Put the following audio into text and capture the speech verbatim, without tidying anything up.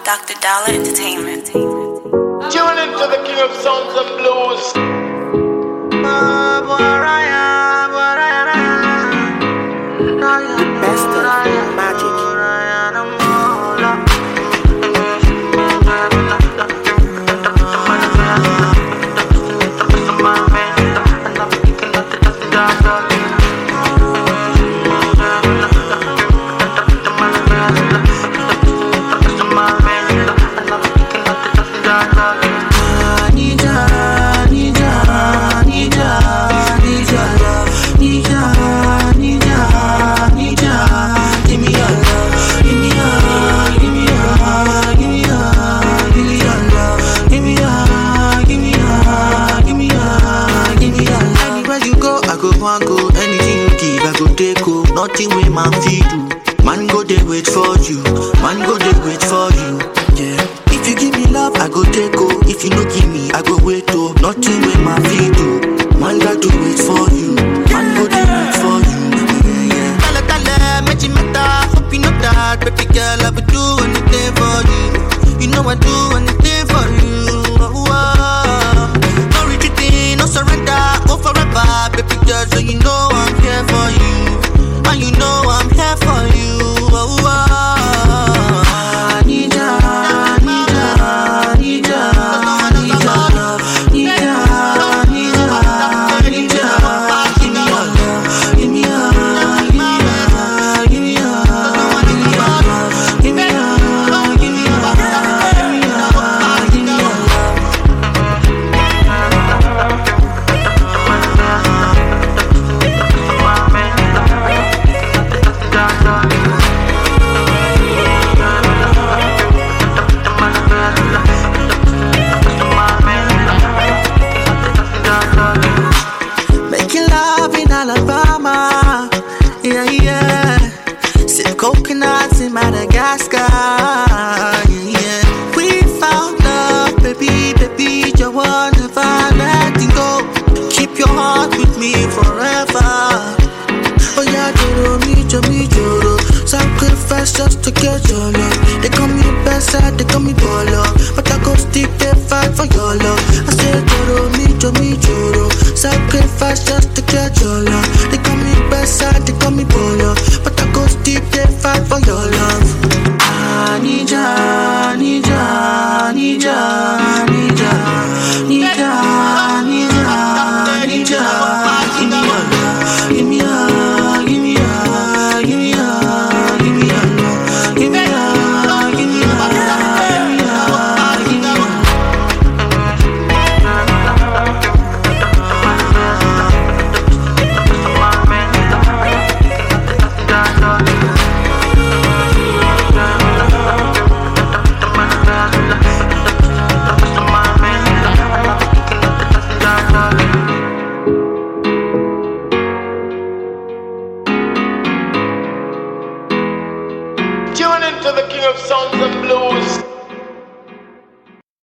Doctor Dollar Entertainment. Tune into the King of Sounds and Blues. Best of magic. Nothing way man feed you. Man go they wait for you. Man go they wait for you. Yeah. If you give me love, I go take go. If you no give me, I go wait oh. Nothing way man feed you. Man got to wait for you.